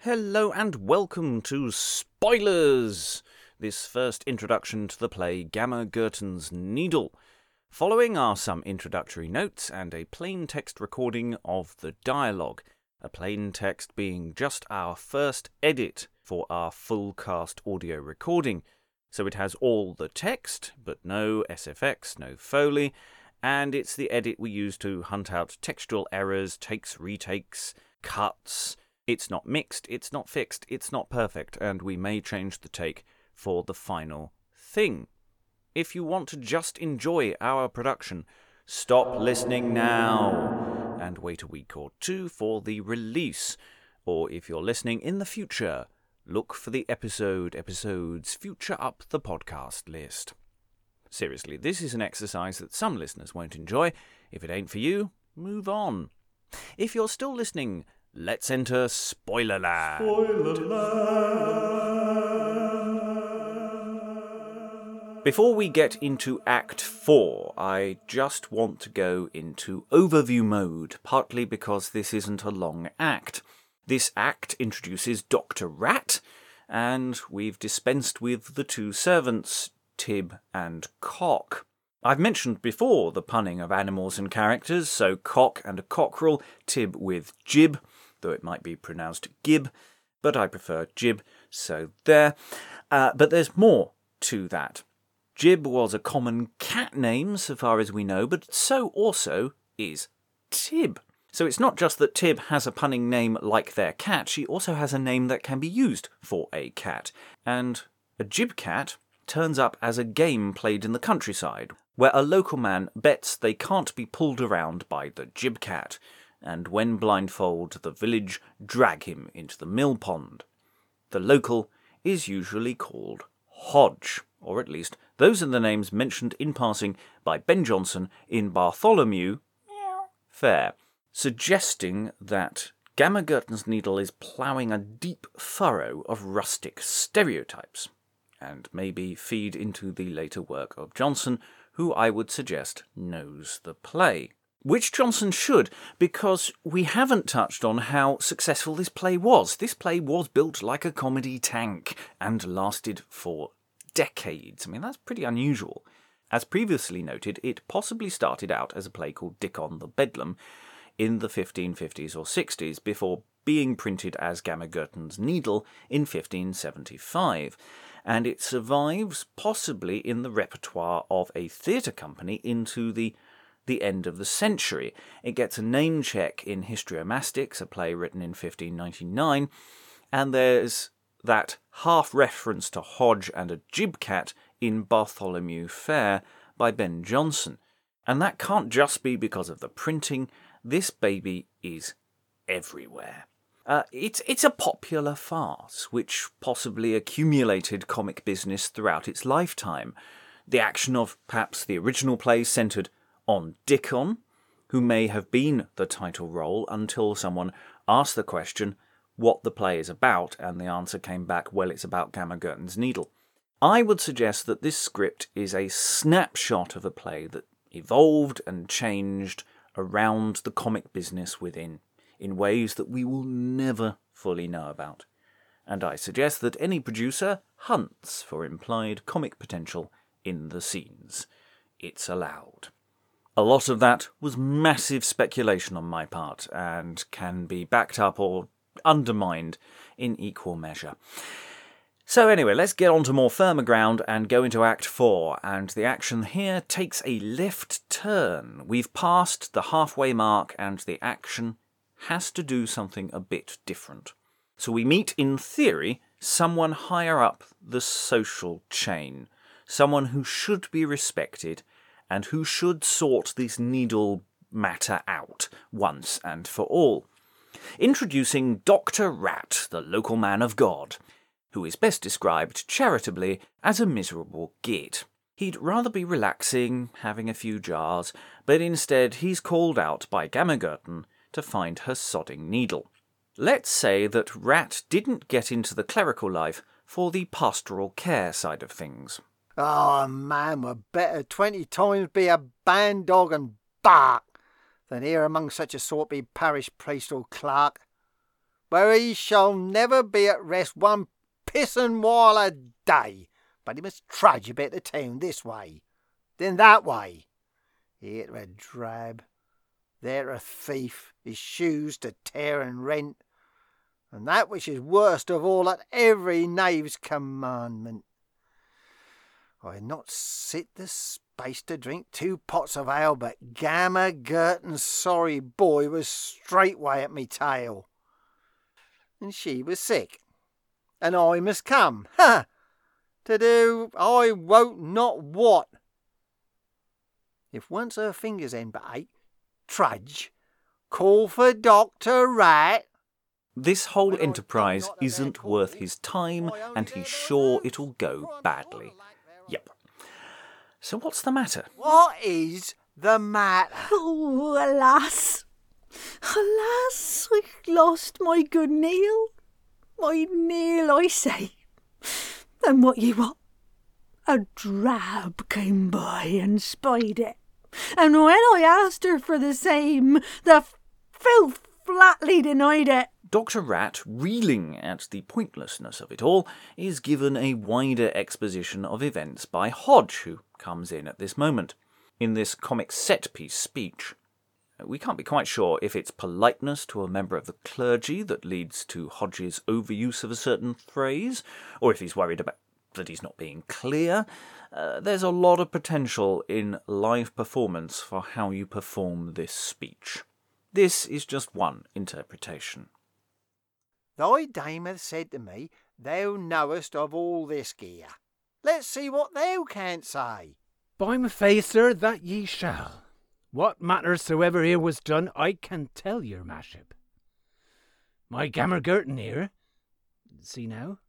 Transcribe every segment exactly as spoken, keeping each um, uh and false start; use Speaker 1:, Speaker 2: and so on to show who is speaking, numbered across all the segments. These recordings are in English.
Speaker 1: Hello and welcome to Spoilers, this first introduction to the play Gamma Gurton's Needle. Following are some introductory notes and a plain text recording of the dialogue, a plain text being just our first edit for our full cast audio recording. So it has all the text, but no S F X, no Foley, and it's the edit we use to hunt out textual errors, takes, retakes, cuts. It's not mixed, it's not fixed, it's not perfect, and we may change the take for the final thing. If you want to just enjoy our production, stop listening now and wait a week or two for the release. Or if you're listening in the future, look for the episode episodes future up the podcast list. Seriously, this is an exercise that some listeners won't enjoy. If it ain't for you, move on. If you're still listening, let's enter Spoilerland. Spoilerland. Before we get into Act four, I just want to go into overview mode, partly because this isn't a long act. This act introduces Doctor Rat, and we've dispensed with the two servants, Tib and Cock. I've mentioned before the punning of animals and characters, so Cock and a cockerel, Tib with Jib, though it might be pronounced Gib, but I prefer Jib, so there. Uh, but there's more to that. Jib was a common cat name, so far as we know, but so also is Tib. So it's not just that Tib has a punning name like their cat, she also has a name that can be used for a cat. And a Jib cat turns up as a game played in the countryside, where a local man bets they can't be pulled around by the Jib cat, and when blindfold, the village drag him into the mill pond. The local is usually called Hodge, or at least those are the names mentioned in passing by Ben Jonson in Bartholomew Fair, suggesting that Gamma Gurton's Needle is ploughing a deep furrow of rustic stereotypes, and maybe feed into the later work of Jonson, who I would suggest knows the play. Which Jonson should, because we haven't touched on how successful this play was. This play was built like a comedy tank and lasted for decades. I mean, that's pretty unusual. As previously noted, it possibly started out as a play called Dickon the Bedlam in the fifteen fifties or sixties before being printed as Gamma Gurton's Needle in fifteen seventy-five. And it survives possibly in the repertoire of a theatre company into the the end of the century. It gets a name check in Histriomastics, a play written in fifteen ninety-nine, and there's that half reference to Hodge and a Jib cat in Bartholomew Fair by Ben Jonson. And that can't just be because of the printing. This baby is everywhere. Uh, it's it's a popular farce, which possibly accumulated comic business throughout its lifetime. The action of perhaps the original play centred on Dickon, who may have been the title role until someone asked the question what the play is about, and the answer came back, well, it's about Gamma Gurton's Needle. I would suggest that this script is a snapshot of a play that evolved and changed around the comic business within, in ways that we will never fully know about. And I suggest that any producer hunts for implied comic potential in the scenes. It's allowed. A lot of that was massive speculation on my part, and can be backed up or undermined in equal measure. So anyway, let's get on to more firmer ground and go into Act four, and the action here takes a left turn. We've passed the halfway mark, and the action has to do something a bit different. So we meet, in theory, someone higher up the social chain, someone who should be respected, and who should sort this needle matter out once and for all. Introducing Doctor Rat, the local man of God, who is best described charitably as a miserable git. He'd rather be relaxing, having a few jars, but instead he's called out by Gamma Gurton to find her sodding needle. Let's say that Rat didn't get into the clerical life for the pastoral care side of things.
Speaker 2: Oh, a man were better twenty times be a band dog and bark than here among such a sort be parish priest or clerk. where he shall never be at rest one pissin' while a day, but he must trudge about the town this way, then that way. Here to a drab, there to a thief, his shoes to tear and rent, and that which is worst of all, at every knave's commandment. I had not sit the space to drink two pots of ale, but Gammer Gurton's sorry boy was straightway at me tail. And she was sick, and I must come, ha! To do I wot not what. If once her fingers end but ache, trudge, call for Doctor Rat.
Speaker 1: This whole enterprise isn't worth his time, and he's sure it'll go badly. Yep. So what's the matter?
Speaker 2: What is the matter?
Speaker 3: Oh, alas! Alas, I lost my good Neil. My Neil, I say. And what ye want? A drab came by and spied it. And when I asked her for the same, the filth flatly denied it.
Speaker 1: Doctor Rat, reeling at the pointlessness of it all, is given a wider exposition of events by Hodge, who comes in at this moment. In this comic set-piece speech, we can't be quite sure if it's politeness to a member of the clergy that leads to Hodge's overuse of a certain phrase, or if he's worried about that he's not being clear. Uh, there's a lot of potential in live performance for how you perform this speech. This is just one interpretation.
Speaker 2: Thy dame hath said to me, thou knowest of all this gear. Let's see what thou canst say.
Speaker 4: By my faith, sir, that ye shall. What matter soever here was done, I can tell your maship. My Gammer Gurton here, see now,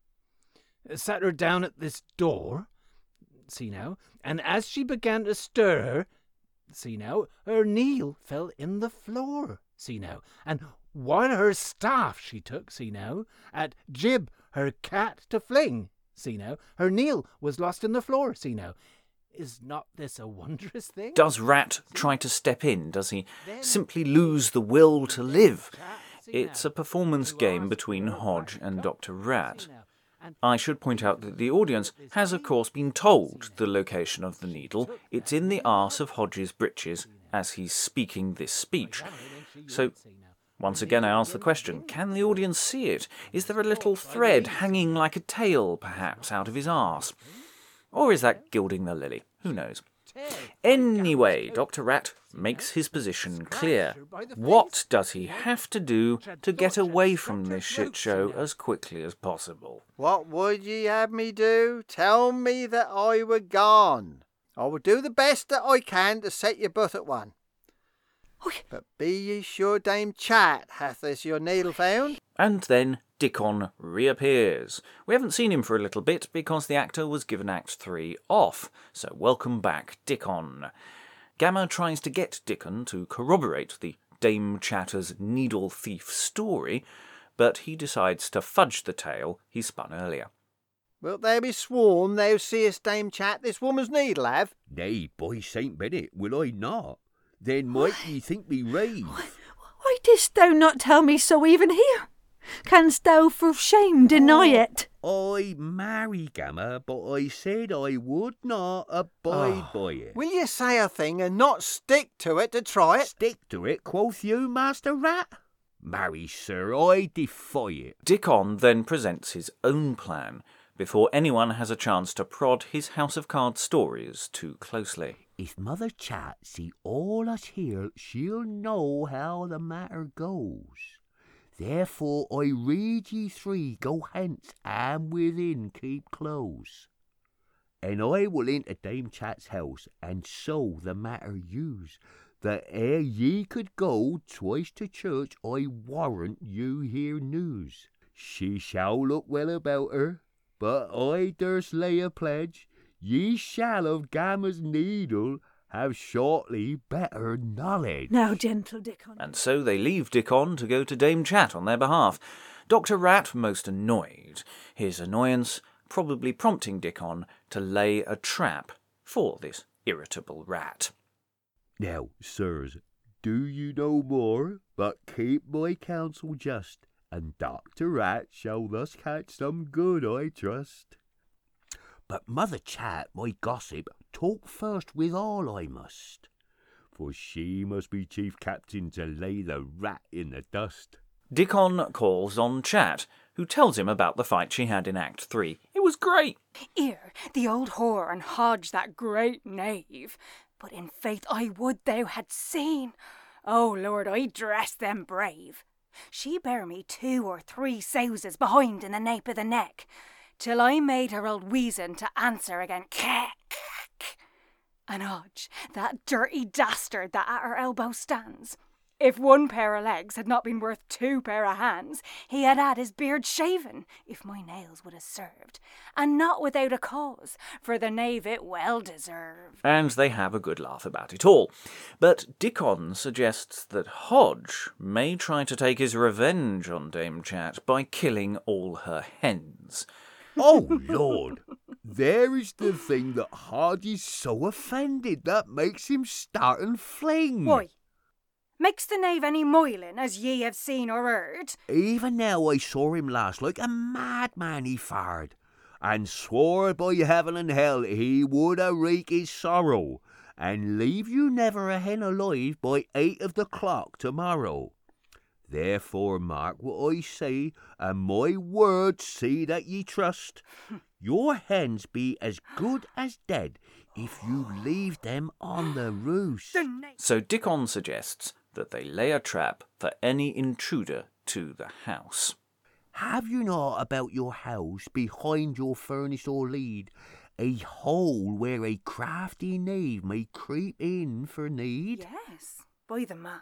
Speaker 4: sat her down at this door, see now, and as she began to stir her, see now, her kneel fell in the floor, see now, and while her staff she took, see now, at Jib her cat to fling, see now, her kneel was lost in the floor, see now. Is not this a wondrous thing?
Speaker 1: Does Rat try to step in? Does he simply lose the will to live? It's a performance game between Hodge and Doctor Rat. I should point out that the audience has of course been told the location of the needle. It's in the arse of Hodge's breeches as he's speaking this speech. So, once again I ask the question, can the audience see it? Is there a little thread hanging like a tail, perhaps, out of his arse? Or is that gilding the lily? Who knows? Anyway, Doctor Rat makes his position clear. What does he have to do to get away from this shit show as quickly as possible?
Speaker 2: What would ye have me do? Tell me that I were gone. I will do the best that I can to set you both at one. But be ye sure Dame Chat hath this your needle found?
Speaker 1: And then Dickon reappears. We haven't seen him for a little bit because the actor was given Act three off, so welcome back, Dickon. Gammer tries to get Dickon to corroborate the Dame Chatter's needle thief story, but he decides to fudge the tale he spun earlier.
Speaker 2: Wilt thou be sworn thou seest Dame Chat this woman's needle have?
Speaker 5: Nay, by Saint Bennet, will I not? Then might ye think me rave.
Speaker 3: Why didst thou not tell me so even here? Canst thou for shame deny
Speaker 5: oh,
Speaker 3: it?
Speaker 5: I marry Gammer, but I said I would not abide oh. by it.
Speaker 2: Will you say a thing and not stick to it to try it?
Speaker 5: Stick to it, quoth you, Master Rat? Marry, sir, I defy it.
Speaker 1: Dickon then presents his own plan, before anyone has a chance to prod his House of Cards stories too closely.
Speaker 5: If Mother Chat see all us here, she'll know how the matter goes. Therefore I rede ye three go hence and within keep close. And I will into Dame Chat's house, and so the matter use, that ere ye could go twice to church, I warrant you hear news. She shall look well about her, but I durst lay a pledge, ye shall of Gammer's needle have shortly better knowledge.
Speaker 3: Now, gentle Dickon.
Speaker 1: And so they leave Dickon to go to Dame Chat on their behalf. Doctor Rat most annoyed, his annoyance probably prompting Dickon to lay a trap for this irritable rat.
Speaker 5: Now, sirs, do you no more, but keep my counsel just, and Doctor Rat shall thus catch some good, I trust. But Mother Chat, my gossip, talk first with all I must, for she must be chief captain to lay the rat in the dust.
Speaker 1: Dickon calls on Chat, who tells him about the fight she had in Act three. It was great.
Speaker 6: Ere the old whore and Hodge that great knave, but in faith I would thou had seen. Oh Lord, I dressed them brave. She bare me two or three souses behind in the nape of the neck, till I made her old weazen to answer again. And Hodge, that dirty dastard that at her elbow stands, if one pair of legs had not been worth two pair of hands, he had had his beard shaven, if my nails would have served, and not without a cause, for the knave it well deserved.
Speaker 1: And they have a good laugh about it all. But Dickon suggests that Hodge may try to take his revenge on Dame Chat by killing all her hens.
Speaker 5: Oh, Lord, there is the thing that Hodge is so offended that makes him start and fling.
Speaker 6: Why? Makes the knave any moiling, as ye have seen or heard?
Speaker 5: Even now I saw him last like a madman he fared, and swore by heaven and hell he would a wreak his sorrow, and leave you never a hen alive by eight of the clock tomorrow. Therefore mark what I say, and my word see that ye trust. Your hens be as good as dead if you leave them on the roost.
Speaker 6: The knave...
Speaker 1: So Dickon suggests that they lay a trap for any intruder to the house.
Speaker 5: Have you not about your house, behind your furnace or lead, a hole where a crafty knave may creep in for need?
Speaker 6: Yes, by the mass.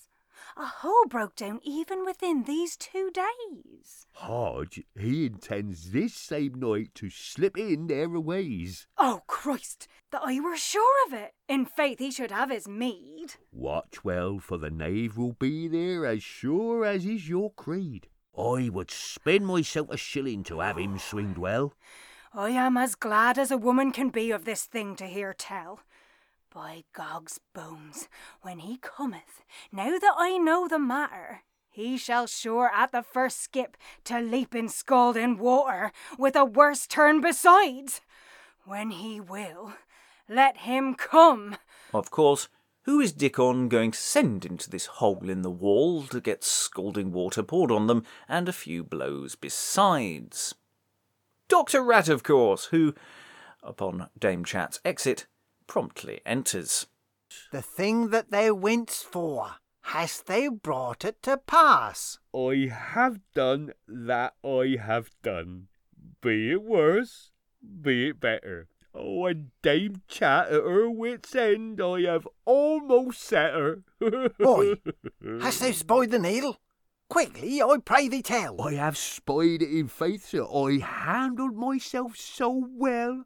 Speaker 6: A hole broke down even within these two days.
Speaker 5: Hodge, he intends this same night to slip in there a ways.
Speaker 6: Oh, Christ, that I were sure of it. In faith, he should have his meed.
Speaker 5: Watch well, for the knave will be there as sure as is your creed. I would spend myself a shilling to have him swinged well.
Speaker 6: I am as glad as a woman can be of this thing to hear tell. By Gog's bones, when he cometh, now that I know the matter, he shall sure at the first skip to leap in scalding water, with a worse turn besides. When he will, let him come.
Speaker 1: Of course, who is Dickon going to send into this hole in the wall to get scalding water poured on them and a few blows besides? Doctor Rat, of course, who, upon Dame Chat's exit, promptly enters.
Speaker 2: The thing that thou went'st for, hast thou brought it to pass?
Speaker 5: I have done that I have done. Be it worse, be it better. Oh, and Dame Chat at her wit's end, I have almost set her.
Speaker 2: Boy, hast thou spied the needle? Quickly, I pray thee tell.
Speaker 5: I have spied it in faith, sir. I handled myself so well.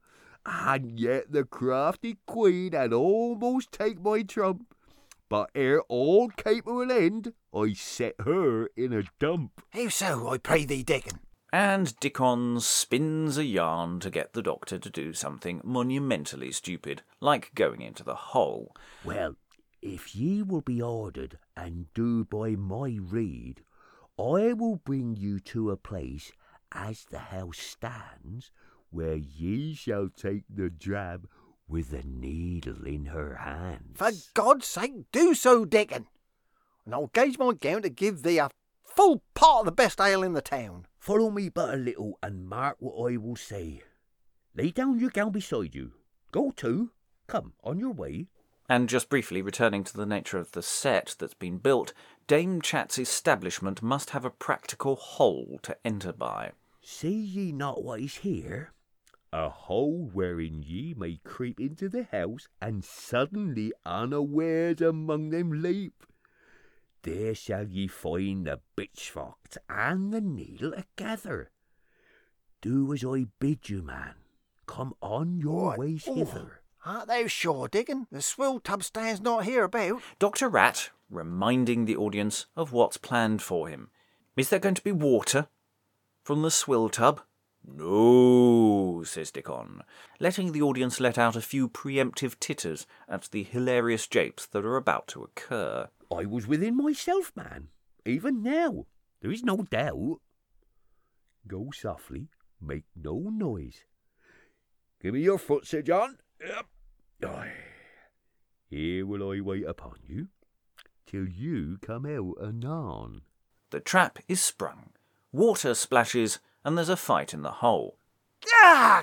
Speaker 5: And yet the crafty queen had almost take my trump. But ere all came to an end, I set her in a dump.
Speaker 2: How so, I pray thee, Dickon?
Speaker 1: And Dickon spins a yarn to get the doctor to do something monumentally stupid, like going into the hole.
Speaker 5: Well, if ye will be ordered and do by my rede, I will bring you to a place, as the house stands, where ye shall take the drab with the needle in her hands.
Speaker 2: For God's sake, do so, Dickon, and I'll gauge my gown to give thee a full pot of the best ale in the town.
Speaker 5: Follow me but a little, and mark what I will say. Lay down your gown beside you. Go to. Come, on your way.
Speaker 1: And just briefly returning to the nature of the set that's been built, Dame Chat's establishment must have a practical hole to enter by.
Speaker 5: See ye not what is here? A hole wherein ye may creep into the house and suddenly unawares among them leap. There shall ye find the pitchforks and the needle together. Do as I bid you, man. Come on your
Speaker 2: What?
Speaker 5: ways
Speaker 2: Oh.
Speaker 5: hither.
Speaker 2: Art thou sure, Dickon? The swill tub stands not hereabout.
Speaker 1: Doctor Rat reminding the audience of what's planned for him. Is there going to be water from the swill tub? No, says Dickon, letting the audience let out a few preemptive titters at the hilarious japes that are about to occur.
Speaker 5: I was within myself, man. Even now. There is no doubt. Go softly, make no noise. Give me your foot, Sir John. Yep. Aye. Here will I wait upon you, till you come out anon.
Speaker 1: The trap is sprung. Water splashes, and there's a fight in the hole.
Speaker 2: Ah!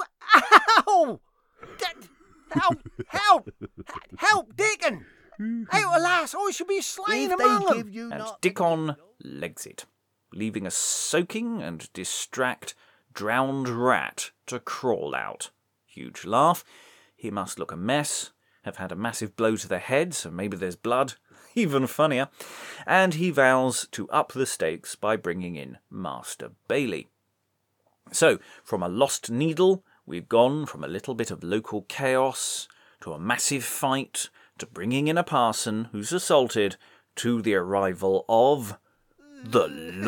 Speaker 2: Ow! Help! Help! Help, Dickon! Out, alas, I should be slain
Speaker 5: If
Speaker 2: among
Speaker 5: they
Speaker 2: them.
Speaker 5: give you
Speaker 1: And
Speaker 5: not
Speaker 1: Dickon legs it, leaving a soaking and distract drowned rat to crawl out. Huge laugh. He must look a mess, have had a massive blow to the head, so maybe there's blood. Even funnier. And he vows to up the stakes by bringing in Master Bailey. So, from a lost needle, we've gone from a little bit of local chaos to a massive fight to bringing in a parson who's assaulted to the arrival of the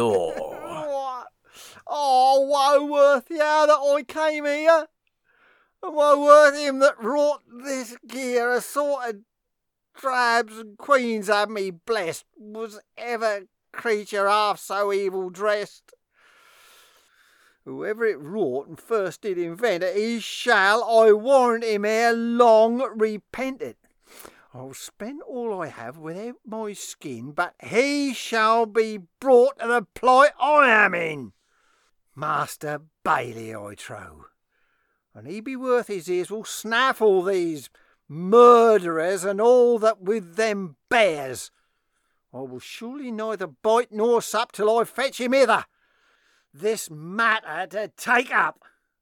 Speaker 1: law.
Speaker 2: Oh, woe worth the hour that I came here. And woe worth him that wrought this gear. A sort of drabs and queens have me blessed. Was ever creature half so evil dressed? Whoever it wrought and first did invent it, he shall, I warrant him, ere long repent it. I'll spend all I have without my skin, but he shall be brought to the plight I am in. Master Bailey, I trow, and he be worth his ears will snaffle these murderers and all that with them bears. I will surely neither bite nor sup till I fetch him hither. This matter to take up.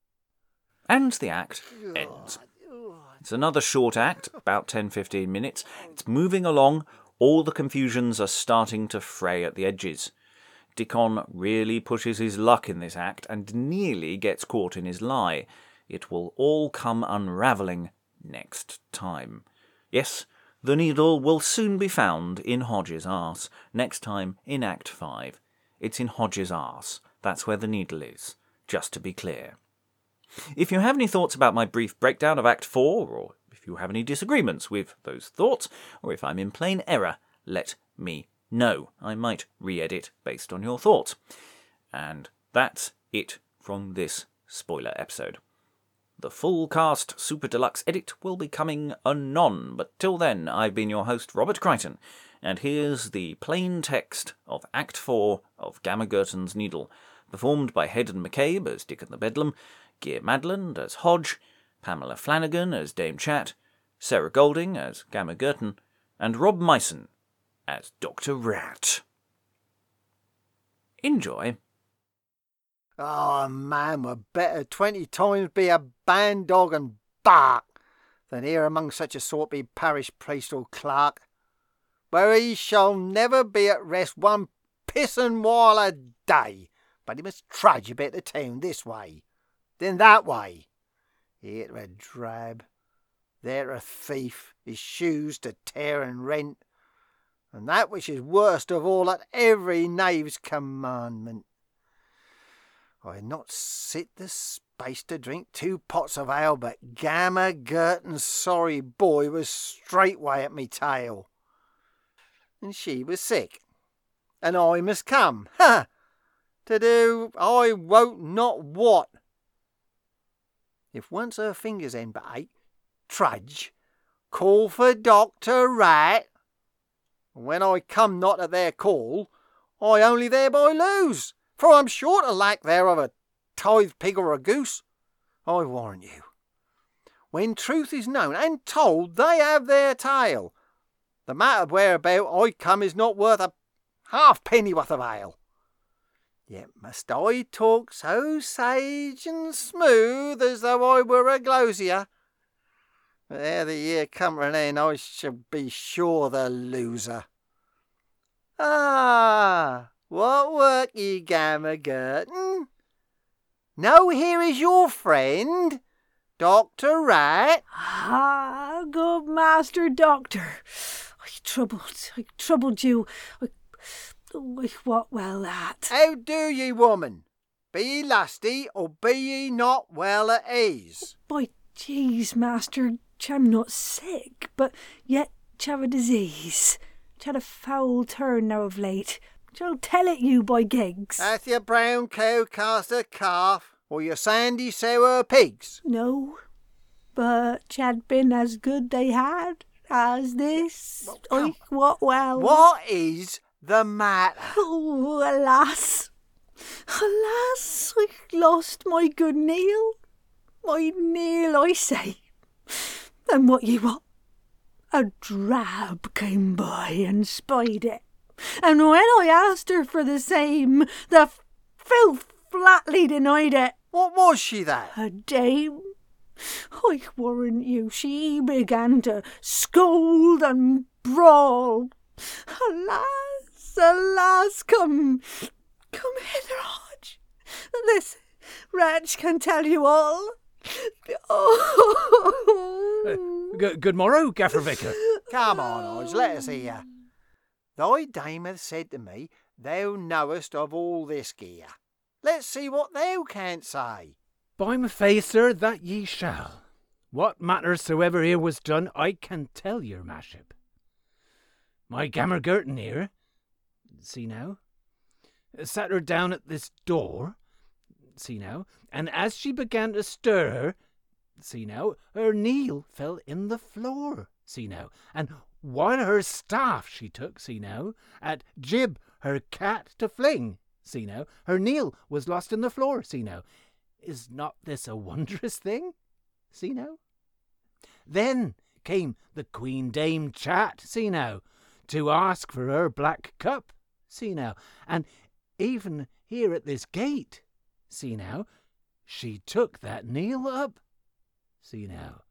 Speaker 1: And the act ends. It's another short act, about ten to fifteen minutes. It's moving along. All the confusions are starting to fray at the edges. Dickon really pushes his luck in this act and nearly gets caught in his lie. It will all come unravelling next time. Yes, the needle will soon be found in Hodge's arse. Next time in Act five. It's in Hodge's arse. That's where the needle is, just to be clear. If you have any thoughts about my brief breakdown of Act four, or if you have any disagreements with those thoughts, or if I'm in plain error, let me know. I might re-edit based on your thoughts. And that's it from this spoiler episode. The full cast Super Deluxe edit will be coming anon, but till then, I've been your host, Robert Crichton, and here's the plain text of Act four of Gamma Gurton's Needle, performed by Hayden McCabe as Dickon the Bedlam, Gear Madland as Hodge, Pamela Flanagan as Dame Chat, Sarah Golding as Gamma Gurton, and Rob Myson as Doctor Rat. Enjoy.
Speaker 2: Oh, man, were better twenty times be a band dog and bark than here among such a sort be parish priest or clerk, where he shall never be at rest one pissin' while a day, but he must trudge about the town this way, then that way. Here to a drab, there to a thief, his shoes to tear and rent, and that which is worst of all, at every knave's commandment. I had not sit the space to drink two pots of ale, but Gamma Gurton's sorry boy was straightway at me tail. And she was sick, and I must come, ha! To do I wot not what. If once her fingers end but ache, trudge, call for Doctor Rat. When I come not at their call, I only thereby lose, for I'm sure to lack thereof a tithe pig or a goose. I warrant you, when truth is known and told, they have their tale. The matter whereabout I come is not worth a halfpennyworth of ale. Yet must I talk so sage and smooth as though I were a glosier. But ere the year come to an end, I shall be sure the loser. Ah, what work ye, Gamma Gurton? No, here is your friend, Doctor Rat.
Speaker 3: Ah, good Master Doctor. I troubled, I troubled you. I, oh, I wot well that.
Speaker 2: How do ye, woman? Be ye lusty, or be ye not well at ease?
Speaker 3: By jeez, Master, I'm not sick, but yet have a disease. Had a foul turn now of late. Shall tell it you, by gigs.
Speaker 2: Hath your brown cow cast a calf, or your sandy sour pigs?
Speaker 3: No, but ch'ad been as good they had as this.
Speaker 2: Well,
Speaker 3: I what well.
Speaker 2: What is the matter?
Speaker 3: Oh, alas, alas, I lost my good Neil. My Neil, I say. And what ye want? A drab came by and spied it. And when I asked her for the same, the filth flatly denied it.
Speaker 2: What was she, that?
Speaker 3: A dame. I warrant you, she began to scold and brawl. Alas, alas, come, come hither, Hodge. This wretch can tell you all. Oh.
Speaker 4: Uh, g- good morrow, Gaffer Vicar.
Speaker 2: Come on, Hodge, let us hear. Thy dame hath said to me, thou knowest of all this gear. Let's see what thou canst say.
Speaker 4: By my faith, sir, that ye shall. What matter soever here was done, I can tell your maship. My Gammer Gurton here, see now, sat her down at this door, see now, and as she began to stir her, see now, her kneel fell in the floor, see now, and while her staff she took, see now, at Jib her cat to fling, see now, her kneel was lost in the floor, see now. Is not this a wondrous thing? See now? Then came the Queen Dame Chat, see now, to ask for her black cup, see now, and even here at this gate, see now, she took that kneel up, see now.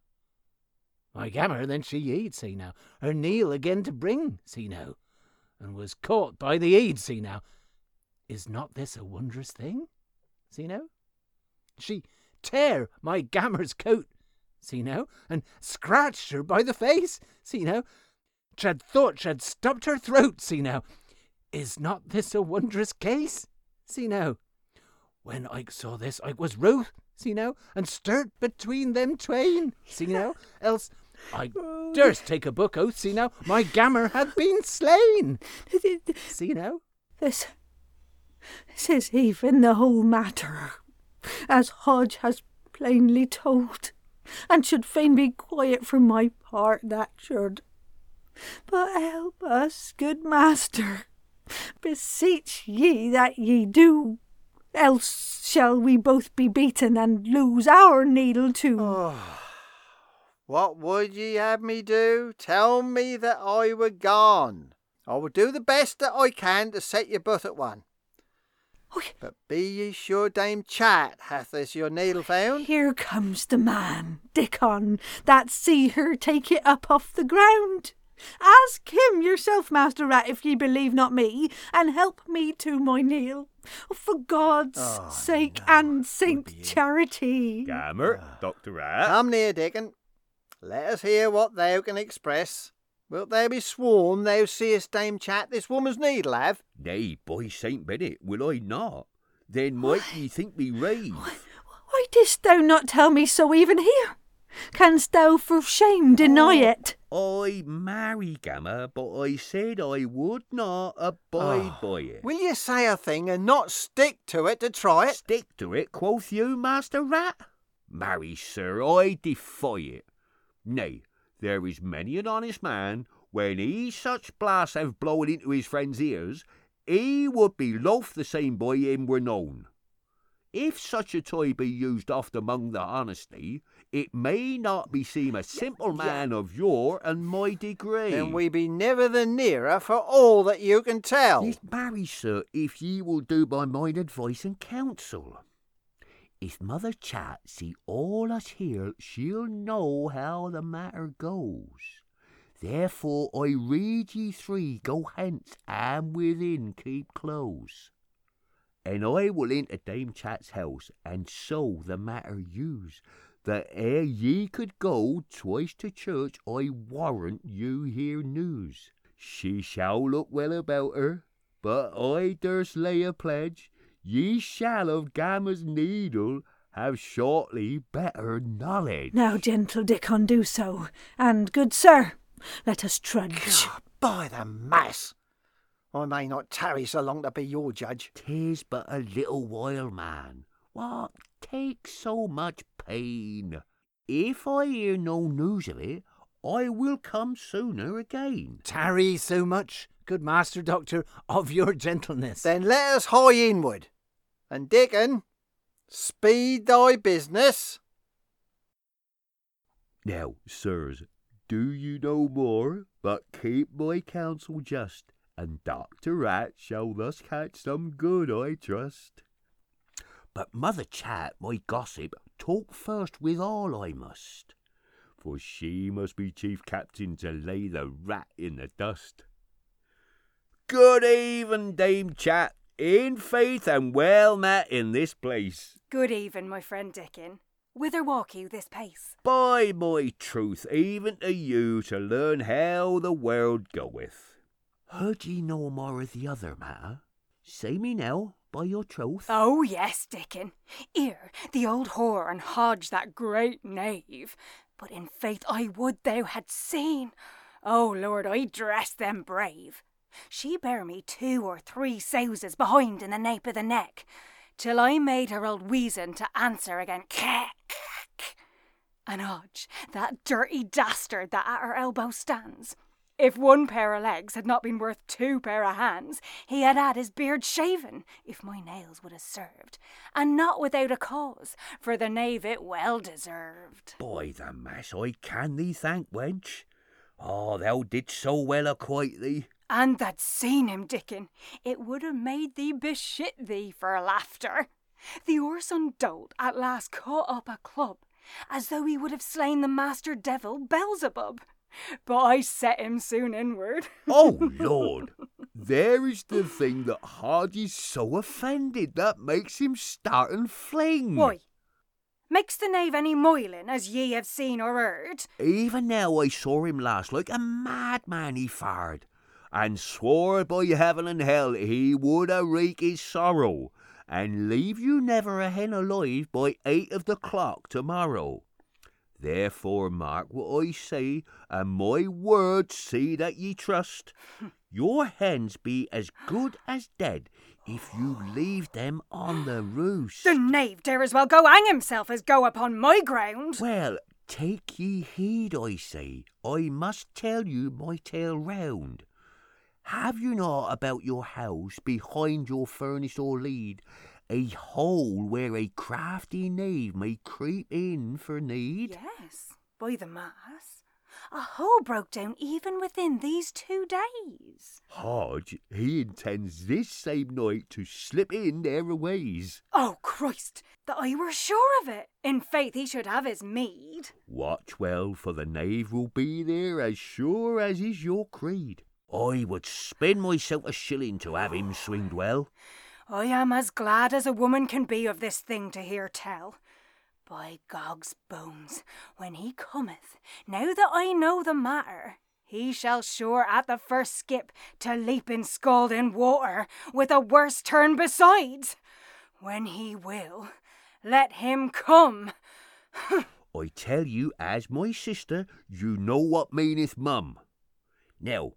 Speaker 4: My Gammer then she eat, see now, her kneel again to bring, see now, and was caught by the eed, see now. Is not this a wondrous thing? See now? She tear my Gammer's coat, see now, and scratched her by the face, see now. Ch'ad thought ch'ad stopped her throat, see now. Is not this a wondrous case? See now. When I saw this, I was wroth, see now, and stirred between them twain, see now, else I durst take a book oath, see now, my Gammer had been slain, see now.
Speaker 3: This, this is even the whole matter, as Hodge has plainly told, and should fain be quiet from my part, that should. But help us, good master, beseech ye that ye do, else shall we both be beaten and lose our needle too.
Speaker 2: Oh, what would ye have me do? Tell me that I were gone. I will do the best that I can to set you both at one.
Speaker 3: Oh,
Speaker 2: but be ye sure Dame Chat hath this your needle found?
Speaker 3: Here comes the man, Dickon, that see her take it up off the ground. Ask him yourself, Master Rat, if ye believe not me, and help me to my kneel. For God's
Speaker 2: oh,
Speaker 3: sake
Speaker 2: no,
Speaker 3: and Saint Charity.
Speaker 7: Gammer, Doctor Rat.
Speaker 2: Come near, Dickon. Let us hear what thou can express. Wilt thou be sworn thou seest Dame Chat this woman's needle have?
Speaker 5: Nay, by Saint Bennet, will I not? Then might ye think me rave.
Speaker 3: Why, why didst thou not tell me so even here? Canst thou for shame deny
Speaker 5: oh,
Speaker 3: it?
Speaker 5: I marry, Gammer, but I said I would not abide
Speaker 2: Oh,
Speaker 5: by it.
Speaker 2: Will you say a thing and not stick to it to try it?
Speaker 5: Stick to it, quoth you, Master Rat? Marry, sir, I defy it. Nay, there is many an honest man, when he such blasts have blown into his friend's ears, he would be loath the same by him were known. If such a toy be used oft among the honesty, it may not beseem a simple man of your and my degree.
Speaker 2: Then we be never the nearer for all that you can tell.
Speaker 5: Yes, marry, sir, if ye will do by mine advice and counsel. If Mother Chat see all us here, she'll know how the matter goes. Therefore I rede ye three go hence and within keep close. And I will into Dame Chat's house and so the matter use, that ere ye could go twice to church, I warrant you hear news. She shall look well about her, but I durst lay a pledge, ye shall of Gammer's needle have shortly better knowledge.
Speaker 3: Now, gentle Dickon, do so, and good sir, let us trudge.
Speaker 2: God, by the mass! I may not tarry so long to be your judge.
Speaker 5: 'Tis but a little while, man. What takes so much pain? If I hear no news of it, I will come sooner again.
Speaker 4: Tarry so much, good Master Doctor, of your gentleness.
Speaker 2: Then let us hie inward. And Dickon, speed thy business.
Speaker 5: Now, sirs, do you no more, but keep my counsel just, and Doctor Rat shall thus catch some good, I trust. But Mother Chat, my gossip, talk first with all I must, for she must be chief captain to lay the rat in the dust. Good even, Dame Chat, in faith and well met in this place.
Speaker 6: Good even, my friend Dickon. Whither walk you this pace?
Speaker 5: By my truth, even to you to learn how the world goeth. Heard ye no more of the other matter? Say me now, by your troth.
Speaker 6: Oh, yes, Dickon. Ere the old whore and Hodge, that great knave. But in faith I would thou had seen. Oh, Lord, I dressed them brave. She bare me two or three souses behind in the nape of the neck, till I made her old weazen to answer again. And Hodge, that dirty dastard that at her elbow stands, if one pair of legs had not been worth two pair of hands, he had had his beard shaven, if my nails would have served, and not without a cause, for the knave it well deserved.
Speaker 5: By the mass, I can thee thank, wench. Oh, thou didst so well acquit thee.
Speaker 6: And tha'd seen him, Dickon, it would have made thee beshit thee for laughter. The Orson dolt at last caught up a club, as though he would have slain the master devil Beelzebub. But I set him soon inward.
Speaker 5: Oh, Lord, there is the thing that Hodge is so offended that makes him start and fling.
Speaker 6: Why? Makes the knave any moiling, as ye have seen or heard?
Speaker 5: Even now I saw him last like a madman he fared, and swore by heaven and hell he would a wreak his sorrow, and leave you never a hen alive by eight of the clock tomorrow. Therefore mark what I say, and my word see that ye trust. Your hens be as good as dead if you leave them on the roost.
Speaker 6: The knave dare as well go hang himself as go upon my ground.
Speaker 5: Well, take ye heed, I say. I must tell you my tale round. Have you not about your house, behind your furnace or lead, a hole where a crafty knave may creep in for need?
Speaker 6: Yes, by the mass. A hole broke down even within these two days.
Speaker 5: Hodge, he intends this same night to slip in thereaways.
Speaker 6: Oh, Christ, that I were sure of it. In faith, he should have his meed.
Speaker 5: Watch well, for the knave will be there as sure as is your creed. I would spend myself a shilling to have him swinged well.
Speaker 6: I am as glad as a woman can be of this thing to hear tell. By Gog's bones, when he cometh, now that I know the matter, he shall sure at the first skip to leap in scalding water, with a worse turn besides. When he will, let him come.
Speaker 5: I tell you, as my sister, you know what meaneth mum. Now,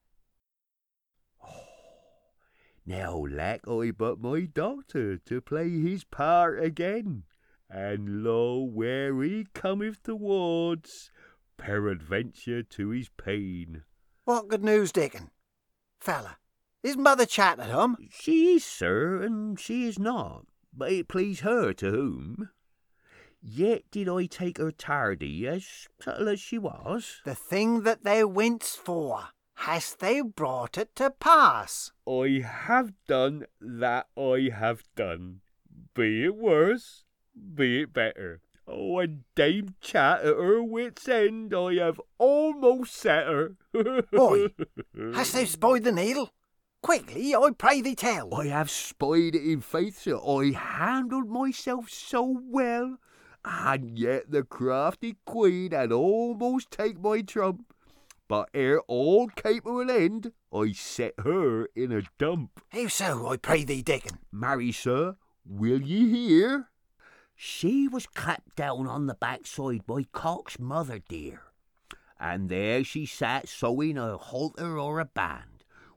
Speaker 5: Now lack I but my doctor to play his part again, and lo, where he cometh towards, peradventure to his pain.
Speaker 2: What good news, Dickon? Fella, is Mother Chat at home?
Speaker 5: She is, sir, and she is not, but it please her to whom. Yet did I take her tardy, as subtle as she was.
Speaker 2: The thing that thou went'st for, hast thou brought it to pass?
Speaker 5: I have done that I have done. Be it worse, be it better. Oh, and Dame Chat at her wit's end, I have almost set her.
Speaker 2: Boy, hast thou spied the needle? Quickly, I pray thee tell.
Speaker 5: I have spied it in faith, sir. I handled myself so well, and yet the crafty queen had almost take my trump. But ere all came to an end, I set her in a dump.
Speaker 2: How so, I pray thee, Dickon?
Speaker 5: Marry, sir, will ye hear? She was clapped down on the backside by Cock's mother dear, and there she sat sewing a halter or a band,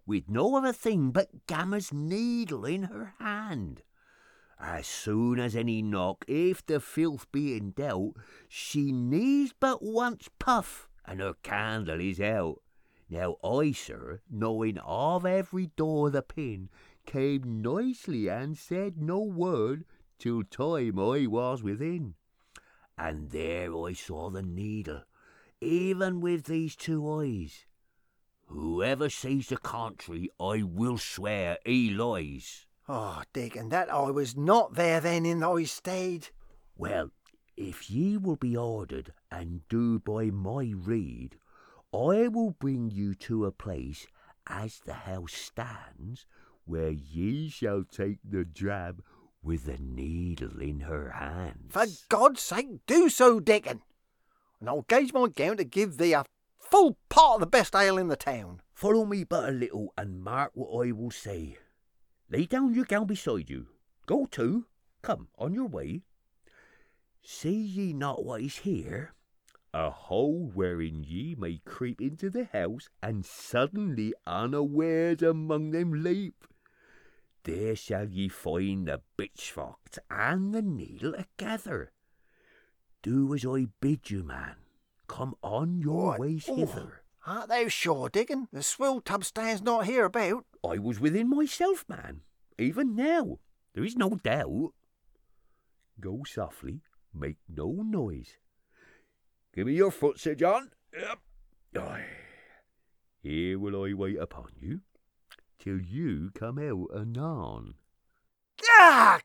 Speaker 5: with no other thing but Gammer's needle in her hand. As soon as any knock, if the filth be in doubt, she needs but once puff, and her candle is out. Now I, sir, knowing of every door the pin, came nicely and said no word till time I was within. And there I saw the needle, even with these two eyes. Whoever sees the contrary, I will swear he lies.
Speaker 2: Oh, Dick, and that I was not there then in thy stead.
Speaker 5: Well, if ye will be ordered and do by my rede, I will bring you to a place, as the house stands, where ye shall take the drab with the needle in her hands.
Speaker 2: For God's sake, do so, Dickon, and I'll gauge my gown to give thee a full part of the best ale in the town.
Speaker 5: Follow me but a little, and mark what I will say. Lay down your gown beside you. Go to. Come, on your way. See ye not what is here? A hole wherein ye may creep into the house, and suddenly unawares among them leap. There shall ye find the pitchforks and the needle together. Do as I bid you, man. Come on your
Speaker 2: What?
Speaker 5: ways
Speaker 2: Oh.
Speaker 5: hither.
Speaker 2: Art thou sure, Dickon? The swill tub stands not hereabout.
Speaker 5: I was within myself, man. Even now, there is no doubt. Go softly, make no noise. Give me your foot, Sir John. Yep. Aye. Here will I wait upon you, till you come out anon.
Speaker 2: Ah!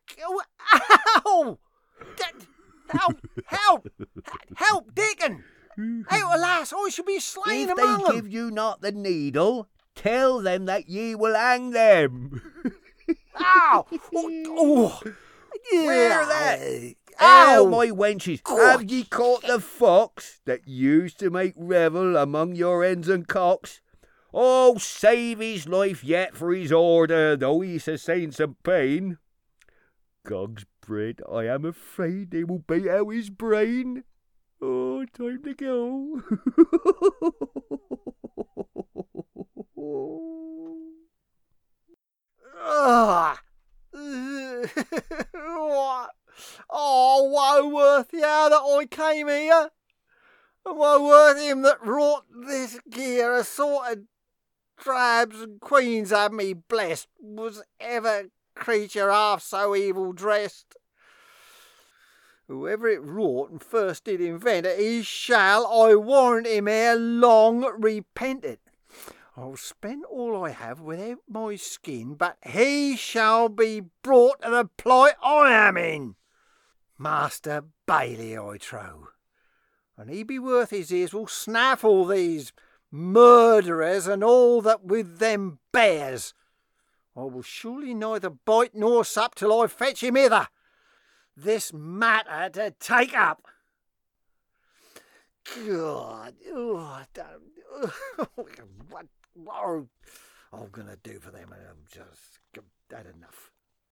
Speaker 2: Ow! D- Help! Help! Help, Dickon! Out, alas, I shall be slain
Speaker 5: If
Speaker 2: among
Speaker 5: they
Speaker 2: them.
Speaker 5: give you not the needle, tell them that ye will hang them.
Speaker 2: Ow! Oh, oh.
Speaker 5: Where that?
Speaker 2: Ow!
Speaker 5: Ow, my wenches,
Speaker 2: God.
Speaker 5: have ye caught the fox that used to make revel among your hens and cocks? Oh, save his life yet for his order, though he sustained some pain. Gog's bread, I am afraid they will beat out his brain. Oh, time to go.
Speaker 2: Ah! Oh, woe worth how that I came here, and woe worth him that wrought this gear. A sort of drabs and queens have me blessed. Was ever creature half so evil dressed? Whoever it wrought and first did invent it, he shall, I warrant him, ere long repent it. I'll spend all I have without my skin, but he shall be brought to the plight I am in. Master Bailey, I trow, and he be worth his ears will snaffle these murderers and all that with them bears. I will surely neither bite nor sup till I fetch him hither, this matter to take up. God, oh, I don't, what, what I'm going to do for them, I'm just